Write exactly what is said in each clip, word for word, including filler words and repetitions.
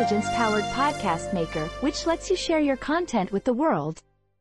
intelligence-powered podcast maker, which lets you share your content with the world.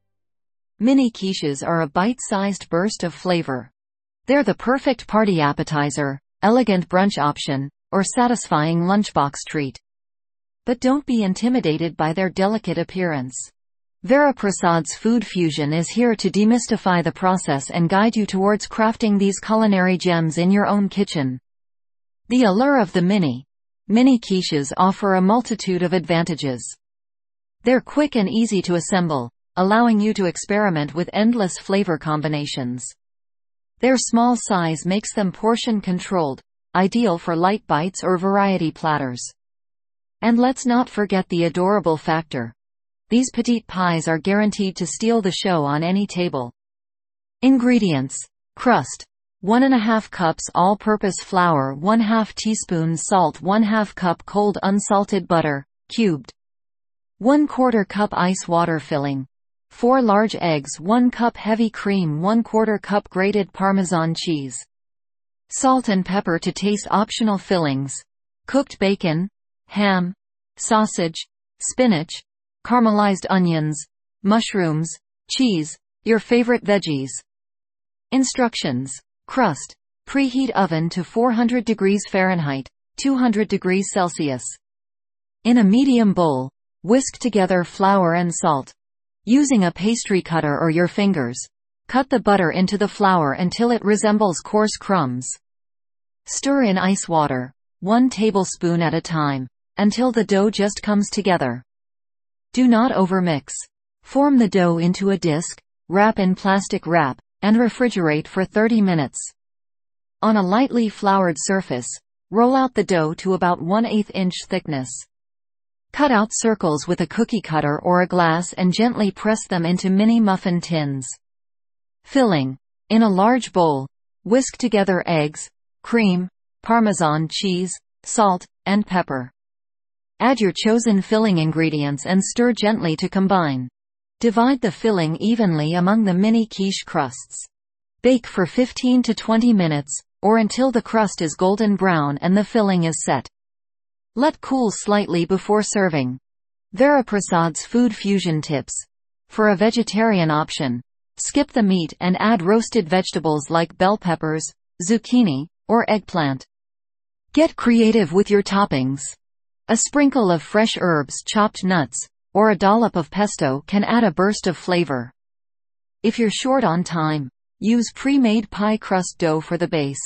Mini quiches are a bite-sized burst of flavor. They're the perfect party appetizer, elegant brunch option, or satisfying lunchbox treat. But don't be intimidated by their delicate appearance. Varaprasad's Food Fusion is here to demystify the process and guide you towards crafting these culinary gems in your own kitchen. The allure of the mini Mini quiches offer a multitude of advantages. They're quick and easy to assemble, allowing you to experiment with endless flavor combinations. Their small size makes them portion-controlled, ideal for light bites or variety platters. And let's not forget the adorable factor. These petite pies are guaranteed to steal the show on any table. Ingredients: crust, one and a half cups all-purpose flour, one half teaspoon salt, one half cup cold unsalted butter, cubed, one quarter cup ice water filling, four large eggs, one cup heavy cream, one quarter cup grated Parmesan cheese, salt and pepper to taste, optional fillings, cooked bacon, ham, sausage, spinach, caramelized onions, mushrooms, cheese, your favorite veggies. Instructions: crust. Preheat oven to four hundred degrees Fahrenheit, two hundred degrees Celsius. In a medium bowl, whisk together flour and salt. Using a pastry cutter or your fingers, cut the butter into the flour until it resembles coarse crumbs. Stir in ice water, one tablespoon at a time, until the dough just comes together. Do not overmix. Form the dough into a disc, wrap in plastic wrap, and refrigerate for thirty minutes. On a lightly floured surface, roll out the dough to about one eighth inch thickness. Cut out circles with a cookie cutter or a glass and gently press them into mini muffin tins. Filling. In a large bowl, whisk together eggs, cream, Parmesan cheese, salt, and pepper. Add your chosen filling ingredients and stir gently to combine. Divide the filling evenly among the mini quiche crusts. Bake for fifteen to twenty minutes, or until the crust is golden brown and the filling is set. Let cool slightly before serving. Varaprasad's Food Fusion tips. For a vegetarian option, skip the meat and add roasted vegetables like bell peppers, zucchini, or eggplant. Get creative with your toppings. A sprinkle of fresh herbs, chopped nuts, or a dollop of pesto can add a burst of flavor. If you're short on time, use pre-made pie crust dough for the base.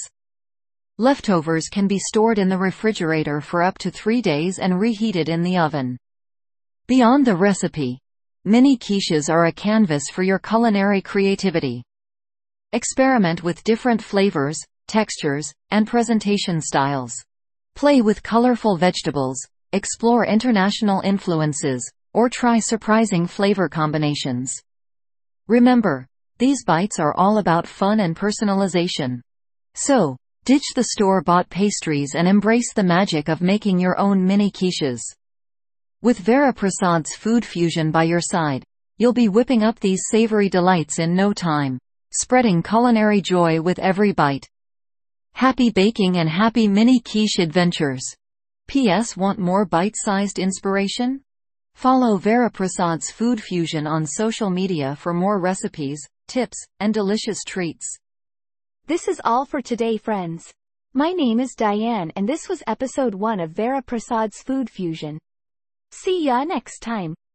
Leftovers can be stored in the refrigerator for up to three days and reheated in the oven. Beyond the recipe, mini quiches are a canvas for your culinary creativity. Experiment with different flavors, textures, and presentation styles. Play with colorful vegetables, explore international influences, or try surprising flavor combinations. Remember, these bites are all about fun and personalization. So, ditch the store-bought pastries and embrace the magic of making your own mini quiches. With Varaprasad's Food Fusion by your side, you'll be whipping up these savory delights in no time, spreading culinary joy with every bite. Happy baking and happy mini quiche adventures! P S Want more bite-sized inspiration? Follow Varaprasad's Food Fusion on social media for more recipes, tips, and delicious treats. This is all for today, friends. My name is Diane and this was episode one of Varaprasad's Food Fusion. See ya next time.